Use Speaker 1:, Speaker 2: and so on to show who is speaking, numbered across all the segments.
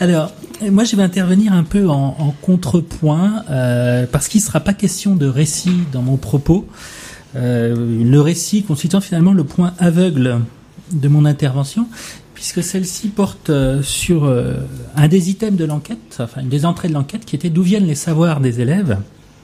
Speaker 1: Alors, moi je vais intervenir un peu en contrepoint, parce qu'il ne sera pas question de récit dans mon propos. Le récit constituant finalement le point aveugle de mon intervention, puisque celle-ci porte sur un des items de l'enquête, enfin une des entrées de l'enquête, qui était d'où viennent les savoirs des élèves.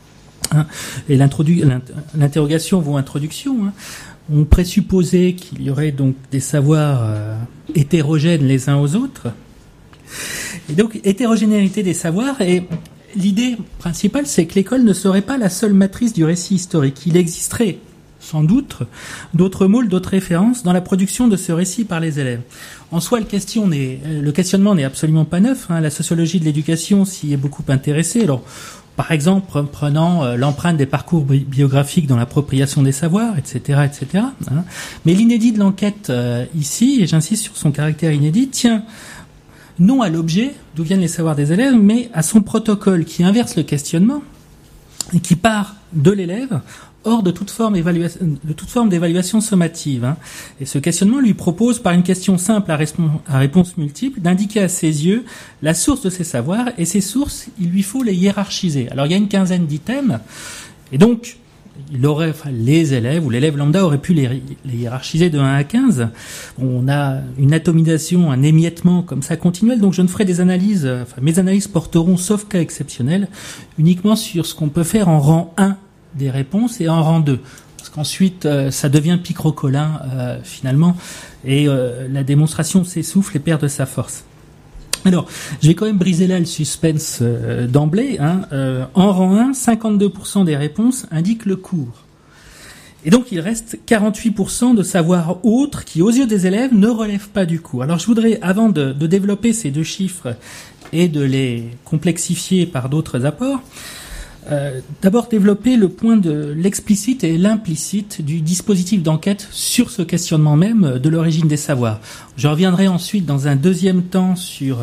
Speaker 1: Et l'interrogation vaut introduction. On présupposait qu'il y aurait donc des savoirs hétérogènes les uns aux autres. Et donc, hétérogénéité des savoirs, et l'idée principale, c'est que l'école ne serait pas la seule matrice du récit historique. Il existerait, sans doute, d'autres môles, d'autres références dans la production de ce récit par les élèves. En soi, le questionnement n'est absolument pas neuf. La sociologie de l'éducation s'y est beaucoup intéressée. Alors, par exemple, prenant l'empreinte des parcours biographiques dans l'appropriation des savoirs, etc., etc. Mais l'inédit de l'enquête ici, et j'insiste sur son caractère inédit, tient non à l'objet, d'où viennent les savoirs des élèves, mais à son protocole qui inverse le questionnement et qui part de l'élève hors de toute forme d'évaluation sommative. Et ce questionnement lui propose, par une question simple à réponse multiple, d'indiquer à ses yeux la source de ses savoirs, et ces sources, il lui faut les hiérarchiser. Alors il y a une quinzaine d'items, et donc les élèves ou l'élève lambda aurait pu les hiérarchiser de 1 à 15. On a une atomisation, un émiettement comme ça continuel, donc je ne ferai des analyses, mes analyses porteront, sauf cas exceptionnel, uniquement sur ce qu'on peut faire en rang 1 des réponses et en rang 2. Parce qu'ensuite, ça devient picrocolin, finalement, et la démonstration s'essouffle et perd de sa force. Alors, je vais quand même briser là le suspense d'emblée. En rang 1, 52% des réponses indiquent le cours. Et donc, il reste 48% de savoirs autres qui, aux yeux des élèves, ne relèvent pas du cours. Alors, je voudrais, avant de développer ces deux chiffres et de les complexifier par d'autres apports, d'abord développer le point de l'explicite et l'implicite du dispositif d'enquête sur ce questionnement même de l'origine des savoirs. Je reviendrai ensuite dans un deuxième temps sur,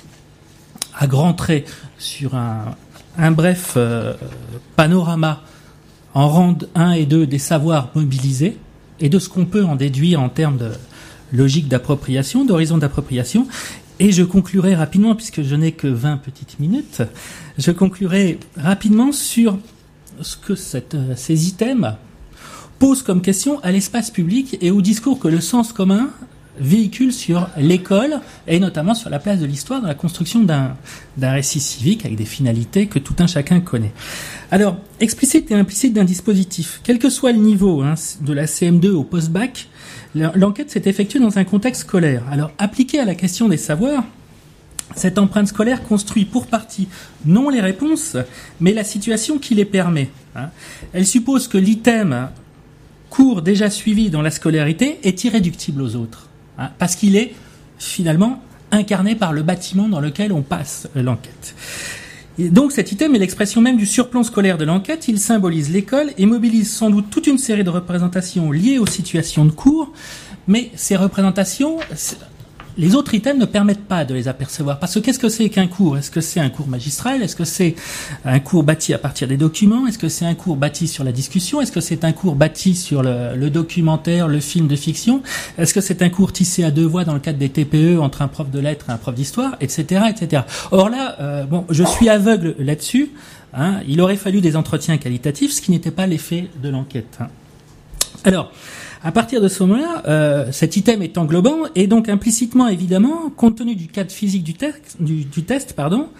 Speaker 1: à grands traits, sur un bref panorama en rang 1 et 2 des savoirs mobilisés et de ce qu'on peut en déduire en termes de logique d'appropriation, d'horizon d'appropriation. Et je conclurai rapidement, puisque je n'ai que 20 petites minutes, je conclurai rapidement sur ce que ces items posent comme question à l'espace public et au discours que le sens commun véhicule sur l'école et notamment sur la place de l'histoire dans la construction d'un récit civique avec des finalités que tout un chacun connaît. Alors, explicite et implicite d'un dispositif, quel que soit le niveau de la CM2 au post-bac, l'enquête s'est effectuée dans un contexte scolaire. Alors, appliquée à la question des savoirs, cette empreinte scolaire construit pour partie non les réponses, mais la situation qui les permet. Elle suppose que l'item cours déjà suivi dans la scolarité est irréductible aux autres, parce qu'il est finalement incarné par le bâtiment dans lequel on passe l'enquête. Et donc cet item est l'expression même du surplomb scolaire de l'enquête. Il symbolise l'école et mobilise sans doute toute une série de représentations liées aux situations de cours, mais ces représentations, les autres items ne permettent pas de les apercevoir. Parce que qu'est-ce que c'est qu'un cours ? Est-ce que c'est un cours magistral ? Est-ce que c'est un cours bâti à partir des documents ? Est-ce que c'est un cours bâti sur la discussion ? Est-ce que c'est un cours bâti sur le documentaire, le film de fiction ? Est-ce que c'est un cours tissé à deux voix dans le cadre des TPE entre un prof de lettres et un prof d'histoire, etc., etc. Or là, je suis aveugle là-dessus. Il aurait fallu des entretiens qualitatifs, ce qui n'était pas l'effet de l'enquête. Alors, à partir de ce moment-là, cet item est englobant et donc implicitement, évidemment, compte tenu du cadre physique du test,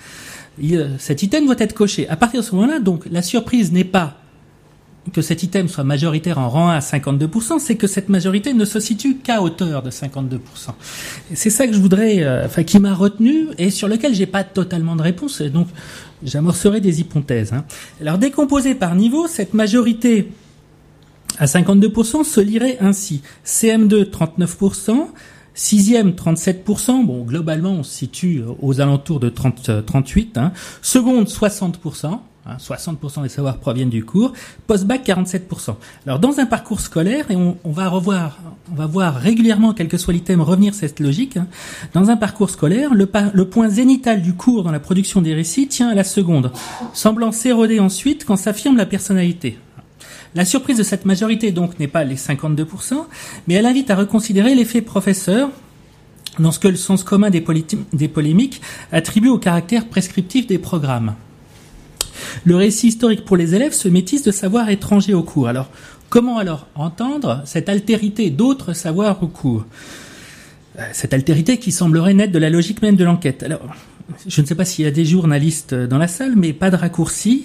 Speaker 1: cet item doit être coché. À partir de ce moment-là, donc, la surprise n'est pas que cet item soit majoritaire en rang 1 à 52%, c'est que cette majorité ne se situe qu'à hauteur de 52%. Et c'est ça que je voudrais, qui m'a retenu et sur lequel j'ai pas totalement de réponse, et donc j'amorcerai des hypothèses. Alors, décomposée par niveau, cette majorité à 52% se lirait ainsi. CM2, 39%, 6e, 37%, bon, globalement, on se situe aux alentours de 38, Seconde, 60%, 60% des savoirs proviennent du cours. Post-bac, 47%. Alors, dans un parcours scolaire, et on va voir régulièrement, quel que soit l'item, revenir cette logique, dans un parcours scolaire, le point zénital du cours dans la production des récits tient à la seconde, semblant s'éroder ensuite quand s'affirme la personnalité. La surprise de cette majorité, donc, n'est pas les 52%, mais elle invite à reconsidérer l'effet professeur dans ce que le sens commun des polémiques attribue au caractère prescriptif des programmes. Le récit historique pour les élèves se métisse de savoirs étrangers au cours. Alors, comment alors entendre cette altérité d'autres savoirs au cours ? Cette altérité qui semblerait naître de la logique même de l'enquête. Alors, je ne sais pas s'il y a des journalistes dans la salle, mais pas de raccourci.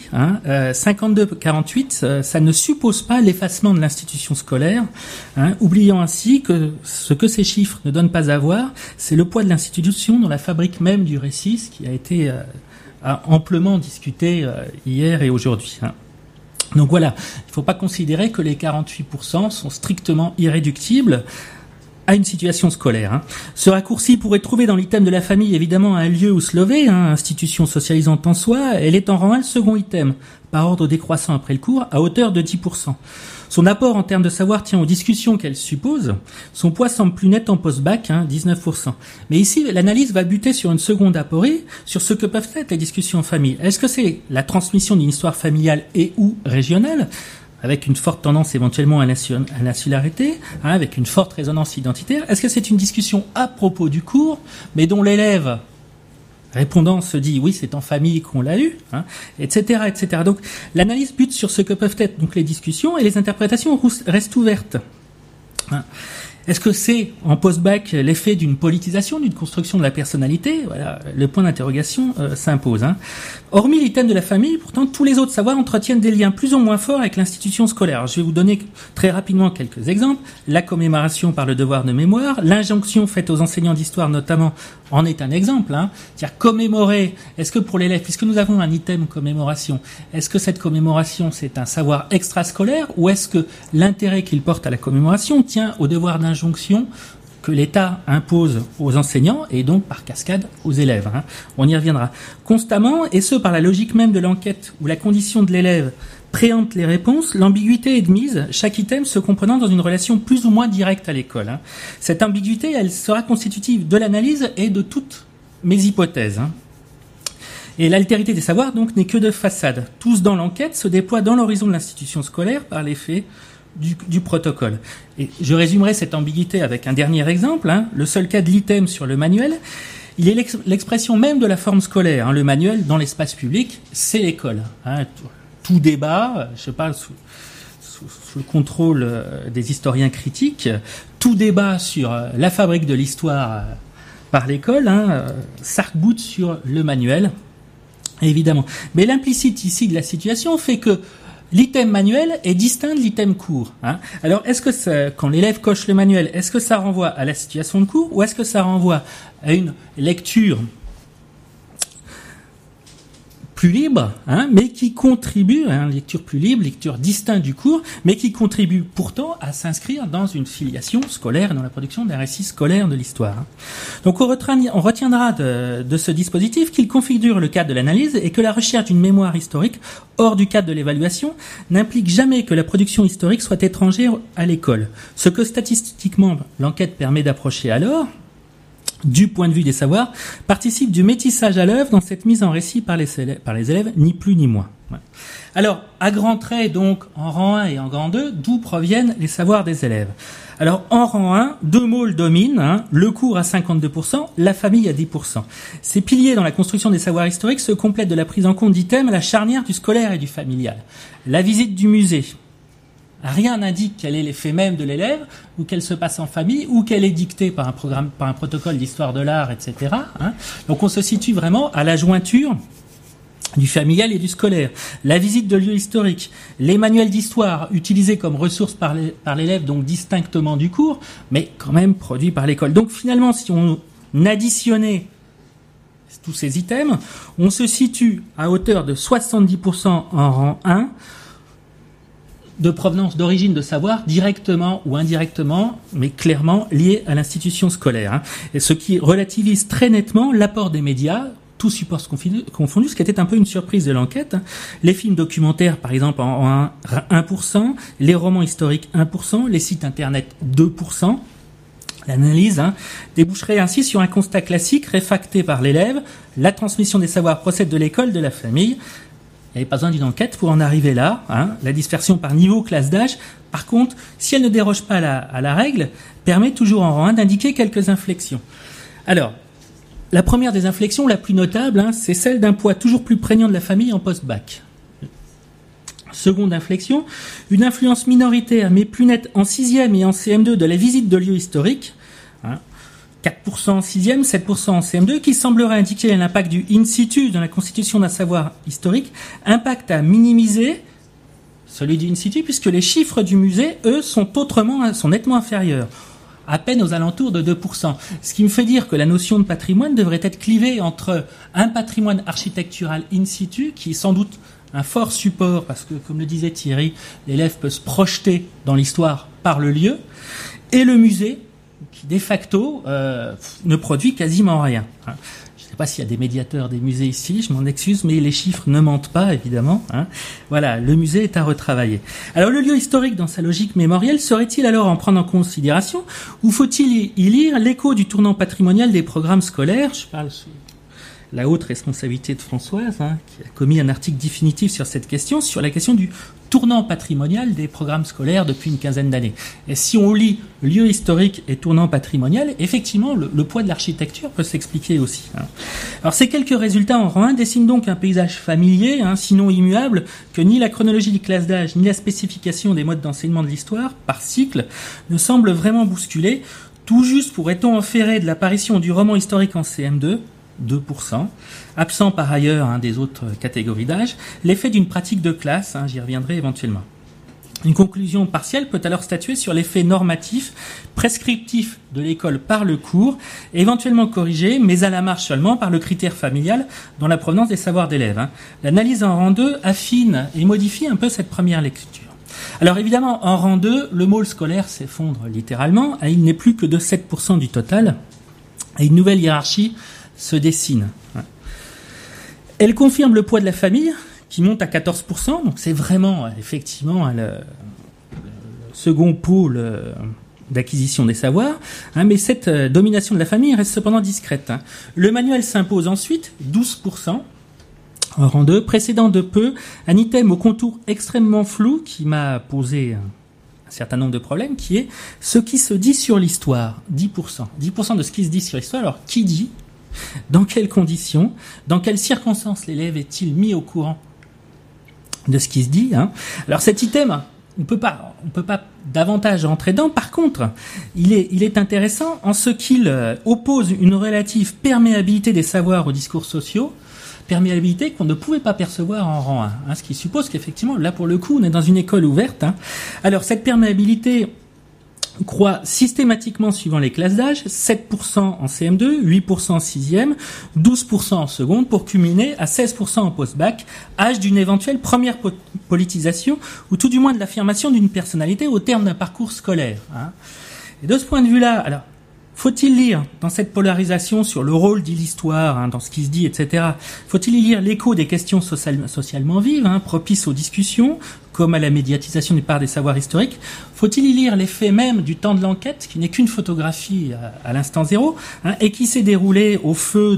Speaker 1: 52-48, ça ne suppose pas l'effacement de l'institution scolaire, oubliant ainsi que ce que ces chiffres ne donnent pas à voir, c'est le poids de l'institution dans la fabrique même du récit, ce qui a été amplement discuté hier et aujourd'hui. Donc voilà, il ne faut pas considérer que les 48% sont strictement irréductibles à une situation scolaire. Ce raccourci pourrait trouver dans l'item de la famille évidemment un lieu où se lever, institution socialisante en soi. Elle est en rang 1 le second item, par ordre décroissant après le cours, à hauteur de 10%. Son apport en termes de savoir tient aux discussions qu'elle suppose. Son poids semble plus net en post-bac, 19%. Mais ici, l'analyse va buter sur une seconde aporie, sur ce que peuvent être les discussions en famille. Est-ce que c'est la transmission d'une histoire familiale et ou régionale, avec une forte tendance éventuellement à l'insularité, avec une forte résonance identitaire? Est-ce que c'est une discussion à propos du cours, mais dont l'élève répondant se dit oui, c'est en famille qu'on l'a eu, etc., etc. Donc l'analyse bute sur ce que peuvent être donc les discussions et les interprétations restent ouvertes. Est-ce que c'est, en post-bac, l'effet d'une politisation, d'une construction de la personnalité ? Voilà, le point d'interrogation s'impose. Hormis l'item de la famille, pourtant, tous les autres savoirs entretiennent des liens plus ou moins forts avec l'institution scolaire. Alors, je vais vous donner très rapidement quelques exemples. La commémoration par le devoir de mémoire, l'injonction faite aux enseignants d'histoire notamment en est un exemple. C'est-à-dire commémorer, est-ce que pour l'élève, puisque nous avons un item commémoration, est-ce que cette commémoration c'est un savoir extrascolaire ou est-ce que l'intérêt qu'il porte à la commémoration tient au devoir d'injonction que l'État impose aux enseignants et donc par cascade aux élèves. On y reviendra. Constamment, et ce par la logique même de l'enquête où la condition de l'élève préempte les réponses, l'ambiguïté est de mise, chaque item se comprenant dans une relation plus ou moins directe à l'école. Cette ambiguïté, elle sera constitutive de l'analyse et de toutes mes hypothèses. Et l'altérité des savoirs, donc, n'est que de façade. Tous dans l'enquête se déploient dans l'horizon de l'institution scolaire par l'effet du protocole. Et je résumerai cette ambiguïté avec un dernier exemple, le seul cas de l'item sur le manuel. Il est l'expression même de la forme scolaire. Le manuel, dans l'espace public, c'est l'école. Tout débat, je parle sous le contrôle des historiens critiques, tout débat sur la fabrique de l'histoire par l'école s'arc-boute sur le manuel, évidemment. Mais l'implicite ici de la situation fait que l'item manuel est distinct de l'item cours. Alors, est-ce que quand l'élève coche le manuel, est-ce que ça renvoie à la situation de cours ou est-ce que ça renvoie à une lecture plus libre, mais qui contribue, lecture plus libre, lecture distincte du cours, mais qui contribue pourtant à s'inscrire dans une filiation scolaire et dans la production d'un récit scolaire de l'histoire. Donc on retiendra de ce dispositif qu'il configure le cadre de l'analyse et que la recherche d'une mémoire historique hors du cadre de l'évaluation n'implique jamais que la production historique soit étrangère à l'école. Ce que statistiquement l'enquête permet d'approcher alors, du point de vue des savoirs, participe du métissage à l'œuvre dans cette mise en récit par les élèves, ni plus ni moins. Alors, à grands traits, donc, en rang 1 et en rang 2, d'où proviennent les savoirs des élèves ? Alors, en rang 1, deux môles dominent, le cours à 52%, la famille à 10%. Ces piliers dans la construction des savoirs historiques se complètent de la prise en compte d'items à la charnière du scolaire et du familial. La visite du musée. Rien n'indique quel est l'effet même de l'élève, ou qu'elle se passe en famille, ou qu'elle est dictée par un protocole d'histoire de l'art, etc. Donc on se situe vraiment à la jointure du familial et du scolaire. La visite de lieux historiques, les manuels d'histoire utilisés comme ressources par l'élève, donc distinctement du cours, mais quand même produits par l'école. Donc finalement, si on additionnait tous ces items, on se situe à hauteur de 70% en rang 1, de provenance, d'origine, de savoir, directement ou indirectement, mais clairement lié à l'institution scolaire. Et ce qui relativise très nettement l'apport des médias, tous supports confondus, ce qui était un peu une surprise de l'enquête. Les films documentaires, par exemple, en 1%, les romans historiques 1%, les sites internet 2%. L'analyse déboucherait ainsi sur un constat classique réfracté par l'élève. La transmission des savoirs procède de l'école, de la famille. Il n'y avait pas besoin d'une enquête pour en arriver là. La dispersion par niveau, classe d'âge, par contre, si elle ne déroge pas à la règle, permet toujours en rang 1 d'indiquer quelques inflexions. Alors, la première des inflexions, la plus notable, c'est celle d'un poids toujours plus prégnant de la famille en post-bac. Seconde inflexion, une influence minoritaire mais plus nette en 6e et en CM2 de la visite de lieux historiques, 4% en 6e, 7% en CM2, qui semblerait indiquer l'impact du in situ dans la constitution d'un savoir historique, impact à minimiser celui du in situ, puisque les chiffres du musée, eux, sont nettement inférieurs, à peine aux alentours de 2%. Ce qui me fait dire que la notion de patrimoine devrait être clivée entre un patrimoine architectural in situ, qui est sans doute un fort support, parce que, comme le disait Thierry, l'élève peut se projeter dans l'histoire par le lieu, et le musée, qui de facto ne produit quasiment rien. Je ne sais pas s'il y a des médiateurs des musées ici, je m'en excuse, mais les chiffres ne mentent pas, évidemment. Voilà, le musée est à retravailler. Alors, le lieu historique, dans sa logique mémorielle, serait-il alors en prendre en considération, ou faut-il y lire l'écho du tournant patrimonial des programmes scolaires? Je parle sous la haute responsabilité de Françoise, qui a commis un article définitif sur cette question, sur la question du tournant patrimonial des programmes scolaires depuis une quinzaine d'années. Et si on lit lieu historique et tournant patrimonial, effectivement, le poids de l'architecture peut s'expliquer aussi. Alors, ces quelques résultats en rang 1 dessinent donc un paysage familier, sinon immuable, que ni la chronologie des classes d'âge, ni la spécification des modes d'enseignement de l'histoire, par cycle, ne semblent vraiment bousculer. Tout juste pourrait-on inférer de l'apparition du roman historique en CM2, 2%, absent par ailleurs des autres catégories d'âge, l'effet d'une pratique de classe, j'y reviendrai éventuellement. Une conclusion partielle peut alors statuer sur l'effet normatif, prescriptif de l'école par le cours, éventuellement corrigé, mais à la marge seulement par le critère familial dans la provenance des savoirs d'élèves. L'analyse en rang 2 affine et modifie un peu cette première lecture. Alors évidemment, en rang 2, le môle scolaire s'effondre littéralement, et il n'est plus que de 7% du total, et une nouvelle hiérarchie se dessine. Elle confirme le poids de la famille, qui monte à 14%, donc c'est vraiment effectivement le second pôle d'acquisition des savoirs, mais cette domination de la famille reste cependant discrète. Le manuel s'impose ensuite, 12%, en rang 2, précédant de peu un item au contour extrêmement flou qui m'a posé un certain nombre de problèmes, qui est ce qui se dit sur l'histoire, 10%. 10% de ce qui se dit sur l'histoire, alors qui dit ? Dans quelles conditions, dans quelles circonstances l'élève est-il mis au courant de ce qui se dit, Alors cet item, on peut pas davantage rentrer dedans. Par contre, il est intéressant en ce qu'il oppose une relative perméabilité des savoirs aux discours sociaux, perméabilité qu'on ne pouvait pas percevoir en rang 1, ce qui suppose qu'effectivement, là pour le coup, on est dans une école ouverte. Alors cette perméabilité croît systématiquement suivant les classes d'âge, 7% en CM2, 8% en 6e, 12% en seconde, pour culminer à 16% en post-bac, âge d'une éventuelle première politisation, ou tout du moins de l'affirmation d'une personnalité au terme d'un parcours scolaire. Et de ce point de vue-là, alors, faut-il lire dans cette polarisation sur le rôle de l'histoire, dans ce qui se dit, etc., faut-il y lire l'écho des questions socialement vives, propices aux discussions, comme à la médiatisation du part des savoirs historiques? Faut-il y lire l'effet même du temps de l'enquête, qui n'est qu'une photographie à l'instant zéro, et qui s'est déroulé au feu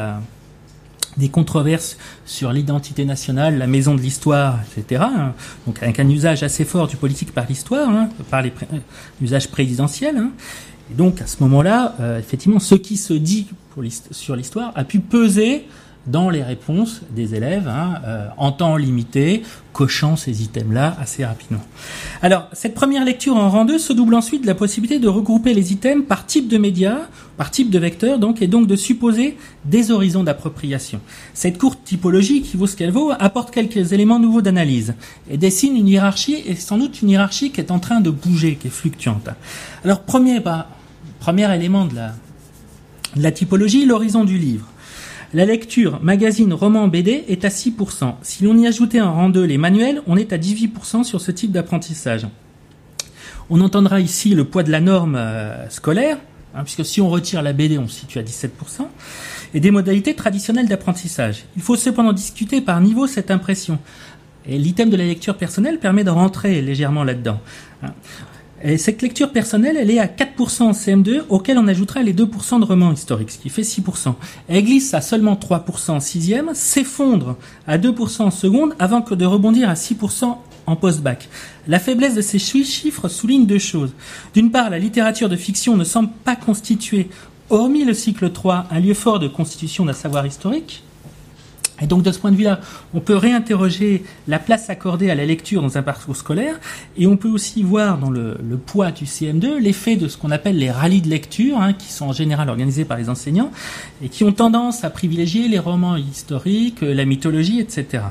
Speaker 1: des controverses sur l'identité nationale, la maison de l'histoire, etc. Donc avec un usage assez fort du politique par l'histoire, par l'usage présidentiel. Et donc, à ce moment-là, effectivement, ce qui se dit sur l'histoire a pu peser dans les réponses des élèves, en temps limité, cochant ces items-là assez rapidement. Alors, cette première lecture en rang 2 se double ensuite de la possibilité de regrouper les items par type de média, par type de vecteur, donc, et donc de supposer des horizons d'appropriation. Cette courte typologie, qui vaut ce qu'elle vaut, apporte quelques éléments nouveaux d'analyse et dessine une hiérarchie, et sans doute une hiérarchie qui est en train de bouger, qui est fluctuante. Alors, premier élément de la typologie, l'horizon du livre. La lecture, magazine, roman, BD est à 6%. Si l'on y ajoutait en rang 2 les manuels, on est à 18% sur ce type d'apprentissage. On entendra ici le poids de la norme scolaire, puisque si on retire la BD, on se situe à 17%, et des modalités traditionnelles d'apprentissage. Il faut cependant discuter par niveau cette impression. Et l'item de la lecture personnelle permet de rentrer légèrement là-dedans. Et cette lecture personnelle, elle est à 4% en CM2, auquel on ajoutera les 2% de romans historiques, ce qui fait 6%. Elle glisse à seulement 3% en 6e, s'effondre à 2% en seconde, avant que de rebondir à 6% en post-bac. La faiblesse de ces chiffres souligne deux choses. D'une part, la littérature de fiction ne semble pas constituer hormis le cycle 3, un lieu fort de constitution d'un savoir historique. Et donc de ce point de vue-là, on peut réinterroger la place accordée à la lecture dans un parcours scolaire, et on peut aussi voir dans le poids du CM2 l'effet de ce qu'on appelle les rallyes de lecture, qui sont en général organisés par les enseignants, et qui ont tendance à privilégier les romans historiques, la mythologie, etc.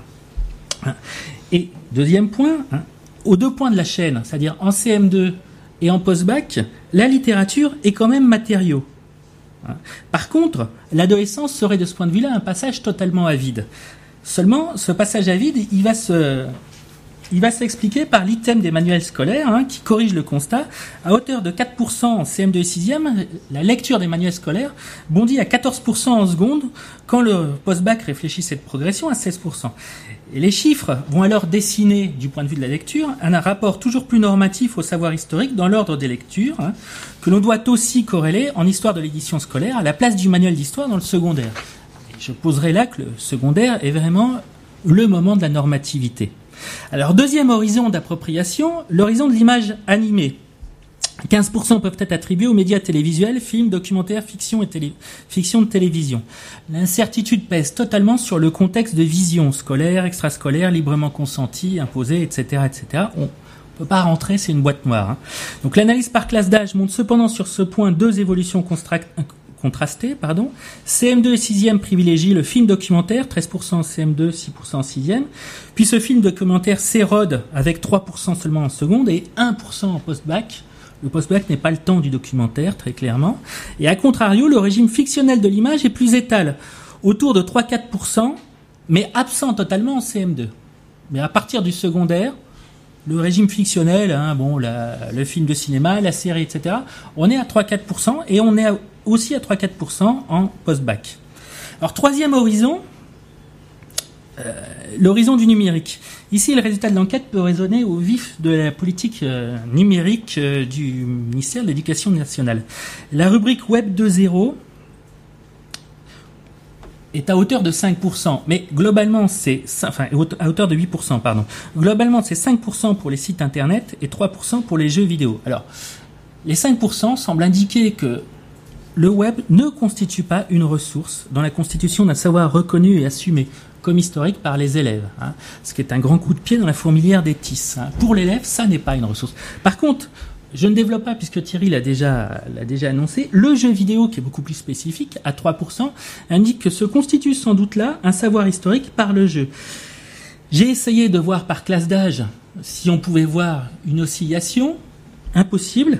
Speaker 1: Et deuxième point, aux deux points de la chaîne, c'est-à-dire en CM2 et en post-bac, la littérature est quand même matériau. Par contre, l'adolescence serait de ce point de vue-là un passage totalement à vide. Seulement, ce passage à vide, il va s'expliquer par l'item des manuels scolaires qui corrige le constat. À hauteur de 4% en CM2 et 6e, la lecture des manuels scolaires bondit à 14% en seconde quand le post-bac réfléchit cette progression à 16%. Et les chiffres vont alors dessiner, du point de vue de la lecture, un rapport toujours plus normatif au savoir historique dans l'ordre des lectures, que l'on doit aussi corréler en histoire de l'édition scolaire à la place du manuel d'histoire dans le secondaire. Et je poserai là que le secondaire est vraiment le moment de la normativité. Alors, deuxième horizon d'appropriation, l'horizon de l'image animée. 15% peuvent être attribués aux médias télévisuels, films, documentaires, fiction de télévision. L'incertitude pèse totalement sur le contexte de vision scolaire, extrascolaire, librement consentie, imposée, etc., etc. On peut pas rentrer, c'est une boîte noire. Donc l'analyse par classe d'âge montre cependant sur ce point deux évolutions contrastées. CM2 et 6e privilégient le film documentaire, 13% en CM2, 6% en 6e. Puis ce film documentaire s'érode avec 3% seulement en seconde et 1% en post-bac. Le post-bac n'est pas le temps du documentaire, très clairement. Et à contrario, le régime fictionnel de l'image est plus étal, autour de 3-4%, mais absent totalement en CM2. Mais à partir du secondaire, le régime fictionnel, le film de cinéma, la série, etc., on est à 3-4%, et on est aussi à 3-4% en post-bac. Alors, troisième horizon, l'horizon du numérique. Ici, le résultat de l'enquête peut résonner au vif de la politique numérique du ministère de l'Éducation nationale. La rubrique Web 2.0 est à hauteur de 5%, mais globalement à hauteur de 8%, pardon. Globalement, c'est 5% pour les sites internet et 3% pour les jeux vidéo. Alors, les 5% semblent indiquer que le web ne constitue pas une ressource dans la constitution d'un savoir reconnu et assumé comme historique par les élèves, ce qui est un grand coup de pied dans la fourmilière des TIS. Pour l'élève, ça n'est pas une ressource. Par contre, je ne développe pas puisque Thierry l'a déjà annoncé, le jeu vidéo, qui est beaucoup plus spécifique, à 3%, indique que se constitue sans doute là un savoir historique par le jeu. J'ai essayé de voir par classe d'âge si on pouvait voir une oscillation, impossible.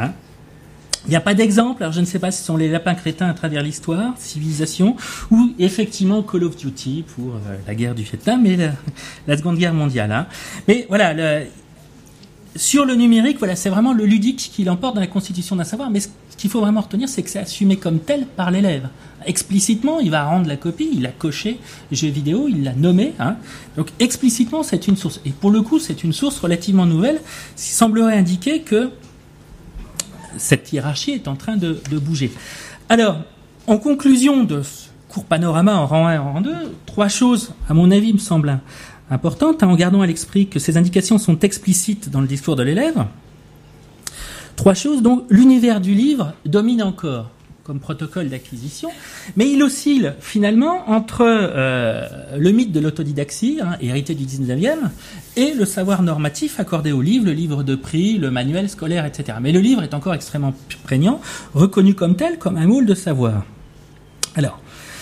Speaker 1: Il n'y a pas d'exemple, alors je ne sais pas si ce sont les lapins crétins à travers l'histoire, civilisation, ou effectivement Call of Duty pour la guerre du Vietnam et la Seconde Guerre mondiale. Mais voilà, sur le numérique, c'est vraiment le ludique qui l'emporte dans la constitution d'un savoir, mais ce qu'il faut vraiment retenir, c'est que c'est assumé comme tel par l'élève. Explicitement, il va rendre la copie, il a coché jeu vidéo, il l'a nommé. Donc explicitement, c'est une source. Et pour le coup, c'est une source relativement nouvelle, qui semblerait indiquer que cette hiérarchie est en train de bouger. Alors, en conclusion de ce court panorama en rang 1 et en rang 2, trois choses, à mon avis, me semblent importantes, en gardant à l'esprit que ces indications sont explicites dans le discours de l'élève. Trois choses, donc l'univers du livre domine encore comme protocole d'acquisition, mais il oscille finalement entre le mythe de l'autodidaxie, hérité du 19e, et le savoir normatif accordé au livre, le livre de prix, le manuel scolaire, etc. Mais le livre est encore extrêmement prégnant, reconnu comme tel, comme un moule de savoir. Alors,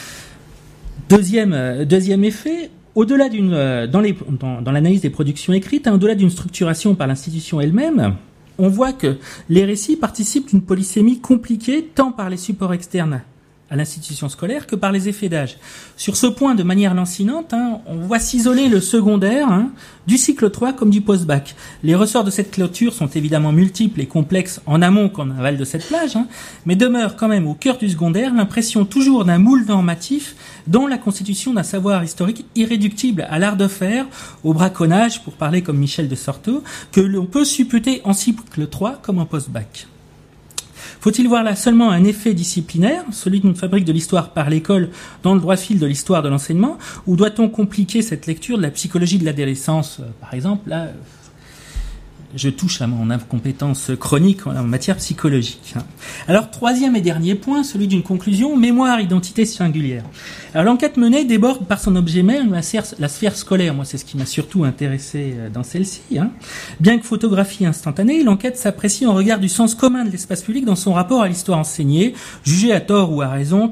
Speaker 1: deuxième effet, au-delà dans l'analyse des productions écrites, au-delà d'une structuration par l'institution elle-même, on voit que les récits participent d'une polysémie compliquée tant par les supports externes à l'institution scolaire que par les effets d'âge. Sur ce point, de manière lancinante, on voit s'isoler le secondaire du cycle 3 comme du post-bac. Les ressorts de cette clôture sont évidemment multiples et complexes en amont qu'en aval de cette plage, mais demeure quand même au cœur du secondaire l'impression toujours d'un moule normatif dont la constitution d'un savoir historique irréductible à l'art de faire, au braconnage, pour parler comme Michel de Certeau, que l'on peut supputer en cycle 3 comme en post-bac. Faut-il voir là seulement un effet disciplinaire, celui d'une fabrique de l'histoire par l'école dans le droit fil de l'histoire de l'enseignement, ou doit-on compliquer cette lecture de la psychologie de l'adolescence, par exemple là, je touche à mon incompétence chronique en matière psychologique. Alors, troisième et dernier point, celui d'une conclusion, mémoire, identité singulière. Alors, l'enquête menée déborde par son objet même la sphère scolaire. Moi, c'est ce qui m'a surtout intéressé dans celle-ci. Bien que photographie instantanée, l'enquête s'apprécie en regard du sens commun de l'espace public dans son rapport à l'histoire enseignée, jugée à tort ou à raison,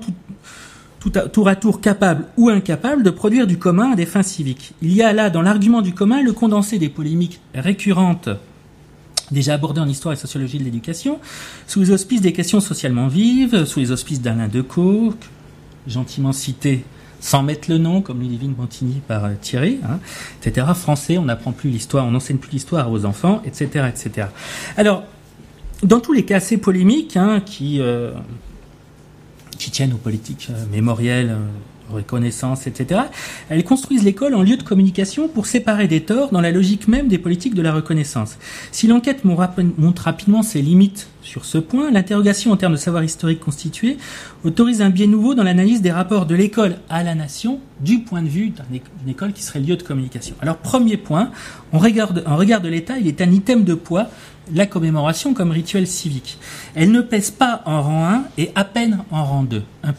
Speaker 1: tour à tour capable ou incapable de produire du commun à des fins civiques. Il y a là, dans l'argument du commun, le condensé des polémiques récurrentes déjà abordées en histoire et sociologie de l'éducation, sous les auspices des questions socialement vives, sous les auspices d'Alain Decaux, gentiment cité sans mettre le nom, comme Ludivine Montagny par Thierry, etc. Français, on n'apprend plus l'histoire, on n'enseigne plus l'histoire aux enfants, etc., etc. Alors, dans tous les cas assez polémiques, qui tiennent aux politiques mémorielles, reconnaissance, etc. Elles construisent l'école en lieu de communication pour séparer des torts dans la logique même des politiques de la reconnaissance. Si l'enquête montre rapidement ses limites sur ce point, l'interrogation en termes de savoir historique constitué autorise un biais nouveau dans l'analyse des rapports de l'école à la nation du point de vue d'une école qui serait lieu de communication. Alors, premier point, en regard de l'État, il est un item de poids, la commémoration comme rituel civique. Elle ne pèse pas en rang 1 et à peine en rang 2, 1%.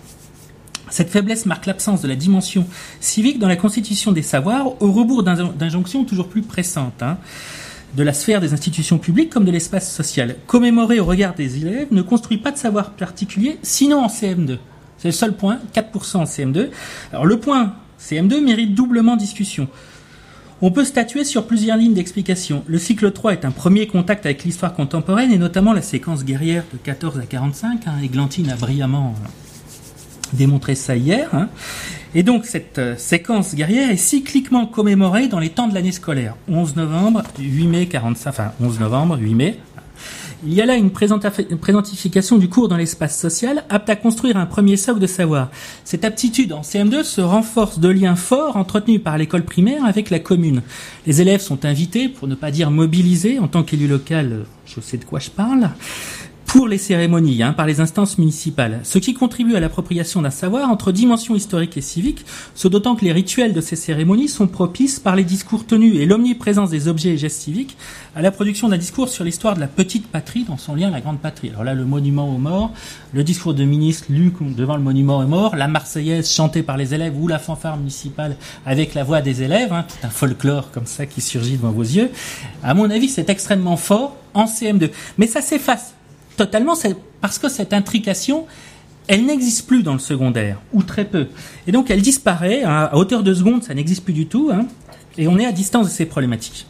Speaker 1: Cette faiblesse marque l'absence de la dimension civique dans la constitution des savoirs, au rebours d'injonctions toujours plus pressantes, de la sphère des institutions publiques comme de l'espace social. Commémorer au regard des élèves ne construit pas de savoir particulier, sinon en CM2. C'est le seul point, 4% en CM2. Alors le point CM2 mérite doublement discussion. On peut statuer sur plusieurs lignes d'explication. Le cycle 3 est un premier contact avec l'histoire contemporaine et notamment la séquence guerrière de 14 à 45. Églantine a brillamment démontré ça hier. Et donc cette séquence guerrière est cycliquement commémorée dans les temps de l'année scolaire. 11 novembre, 8 mai, 45, enfin 11 novembre, 8 mai. Il y a là une présentification du cours dans l'espace social, apte à construire un premier socle de savoir. Cette aptitude en CM2 se renforce de liens forts entretenus par l'école primaire avec la commune. Les élèves sont invités, pour ne pas dire mobilisés, en tant qu'élu local, je sais de quoi je parle, pour les cérémonies, par les instances municipales, ce qui contribue à l'appropriation d'un savoir entre dimension historique et civique, ce d'autant que les rituels de ces cérémonies sont propices par les discours tenus et l'omniprésence des objets et gestes civiques à la production d'un discours sur l'histoire de la petite patrie dans son lien à la grande patrie. Alors là, le monument aux morts, le discours de ministre lu devant le monument aux morts, la Marseillaise chantée par les élèves ou la fanfare municipale avec la voix des élèves, tout un folklore comme ça qui surgit devant vos yeux. À mon avis, c'est extrêmement fort en CM2. Mais ça s'efface totalement, c'est parce que cette intrication, elle n'existe plus dans le secondaire, ou très peu. Et donc elle disparaît, à hauteur de seconde, ça n'existe plus du tout, et on est à distance de ces problématiques.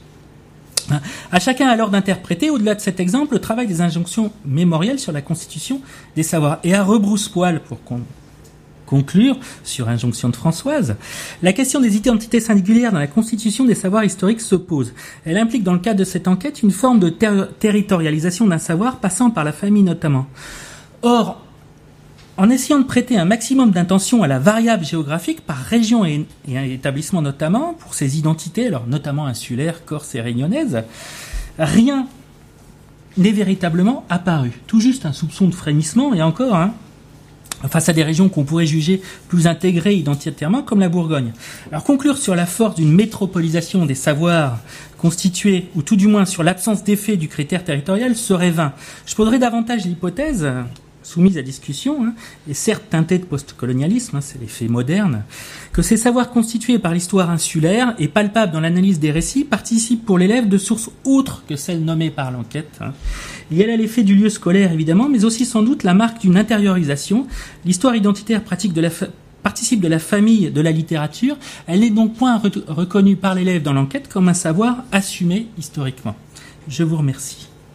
Speaker 1: À chacun alors d'interpréter, au-delà de cet exemple, le travail des injonctions mémorielles sur la constitution des savoirs. Et à rebrousse-poil, pour conclure sur injonction de Françoise, la question des identités singulières dans la constitution des savoirs historiques se pose. Elle implique dans le cadre de cette enquête une forme de territorialisation d'un savoir passant par la famille notamment. Or, en essayant de prêter un maximum d'intention à la variable géographique par région et établissement notamment, pour ces identités, alors notamment insulaires, corse et réunionnaises, rien n'est véritablement apparu. Tout juste un soupçon de frémissement et encore, face à des régions qu'on pourrait juger plus intégrées identitairement, comme la Bourgogne. Alors conclure sur la force d'une métropolisation des savoirs constitués, ou tout du moins sur l'absence d'effet du critère territorial, serait vain. Je poserai davantage l'hypothèse, soumise à discussion, et certes teintée de postcolonialisme, c'est l'effet moderne, que ces savoirs constitués par l'histoire insulaire et palpables dans l'analyse des récits participent pour l'élève de sources autres que celles nommées par l'enquête. Il y a là l'effet du lieu scolaire, évidemment, mais aussi sans doute la marque d'une intériorisation. L'histoire identitaire participe de la famille de la littérature. Elle n'est donc point reconnue par l'élève dans l'enquête comme un savoir assumé historiquement. Je vous remercie.